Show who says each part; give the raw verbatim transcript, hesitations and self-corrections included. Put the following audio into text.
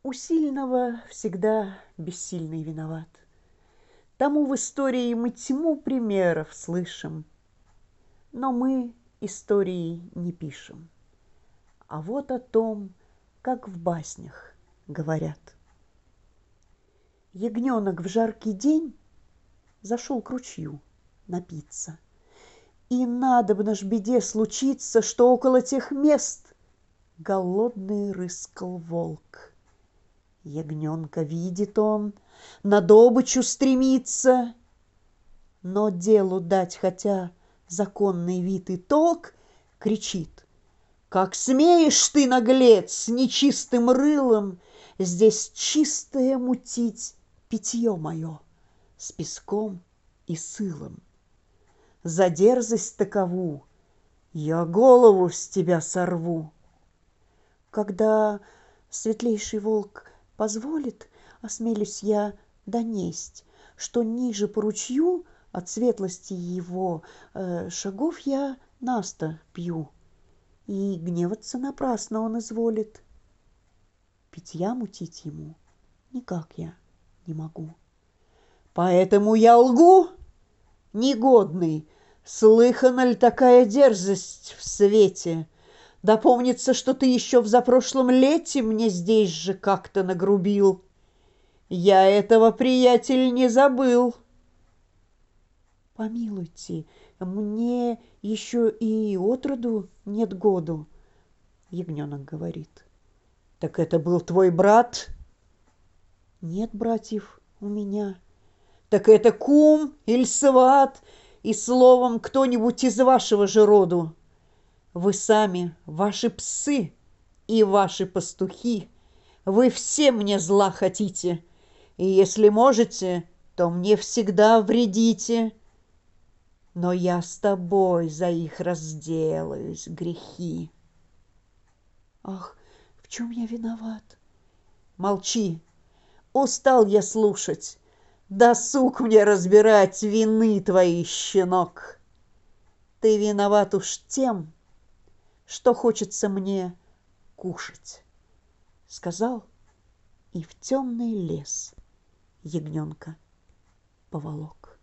Speaker 1: У сильного всегда бессильный виноват. Тому в истории мы тьму примеров слышим, но мы истории не пишем. А вот о том, как в баснях говорят. Ягненок в жаркий день зашел к ручью напиться. И надобно ж беде случиться, что около тех мест голодный рыскал волк. Ягненка видит он, на добычу стремится, но делу дать хотя законный вид и толк, кричит: «Как смеешь ты, наглец, с нечистым рылом здесь чистое мутить питье мое с песком и сылом? За дерзость такову я голову с тебя сорву». Когда светлейший волк позволит, осмелюсь я донесть, что ниже по ручью от светлости его э, шагов я наста пью, и гневаться напрасно он изволит. Питья мутить ему никак я не могу. Поэтому я лгу, негодный. Слыхана ли такая дерзость в свете? Да помнится, что ты еще в запрошлом лете мне здесь же как-то нагрубил. Я этого, приятель, не забыл. Помилуйте, мне еще и отроду нет году, ягненок говорит. Так это был твой брат? Нет братьев у меня. Так это кум или сват, и словом кто-нибудь из вашего же роду? Вы сами, ваши псы и ваши пастухи, вы все мне зла хотите, и если можете, то мне всегда вредите. Но я с тобой за их разделаюсь грехи. Ах, в чем я виноват? Молчи, устал я слушать. Досуг мне разбирать вины твои, щенок. Ты виноват уж тем, что хочется мне кушать, сказал и в темный лес ягненка поволок.